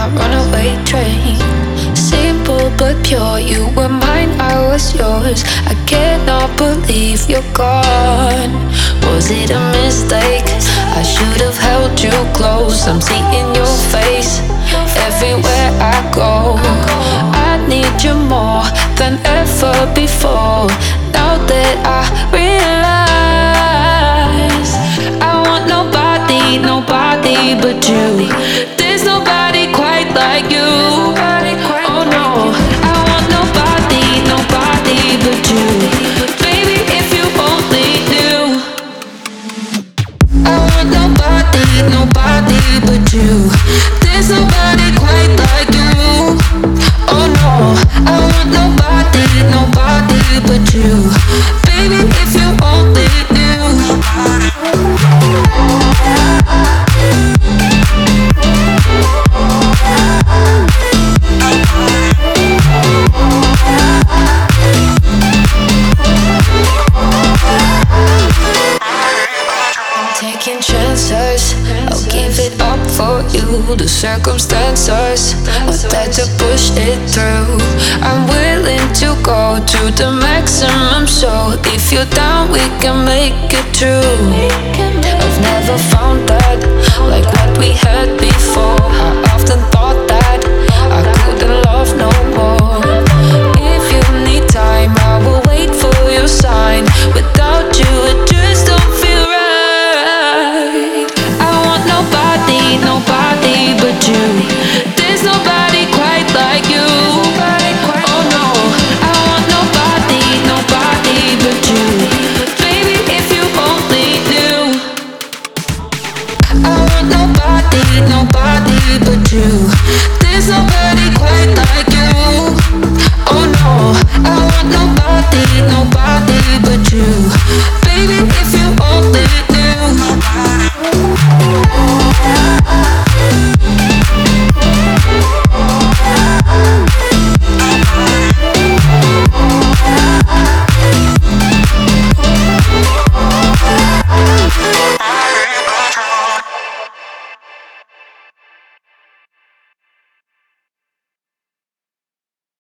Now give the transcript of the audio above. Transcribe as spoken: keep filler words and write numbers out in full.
runaway train. Simple but pure, you were mine, I was yours. I cannot believe you're gone. Was it a mistake? I should have held you close. I'm seeing your face everywhere I go. I need you more than ever before. Now that I realize I want nobody, nobody but you. There's nobody quite like you. Oh no, I want nobody, nobody but you. Baby, if you only knew, I want nobody, nobody but you. There's nobody quite like you. Oh no, I want nobody, nobody but you. Baby, if you only knew. Taking chances, I'll give it up for you. The circumstances are there to push it through. I'm willing to go to the maximum, so if you're down, we can make it true. I've never found that like what we had before. I often thought that I couldn't love no more. If you need time, I will wait for your sign. Without you, it just don't feel right. I want nobody, nobody but you. There's nobody quite like you. Oh no, I want nobody, nobody but you. Baby, if you only knew, I want nobody, nobody but you. There's nobody quite like you. Oh no, I want nobody, nobody but you. Baby, if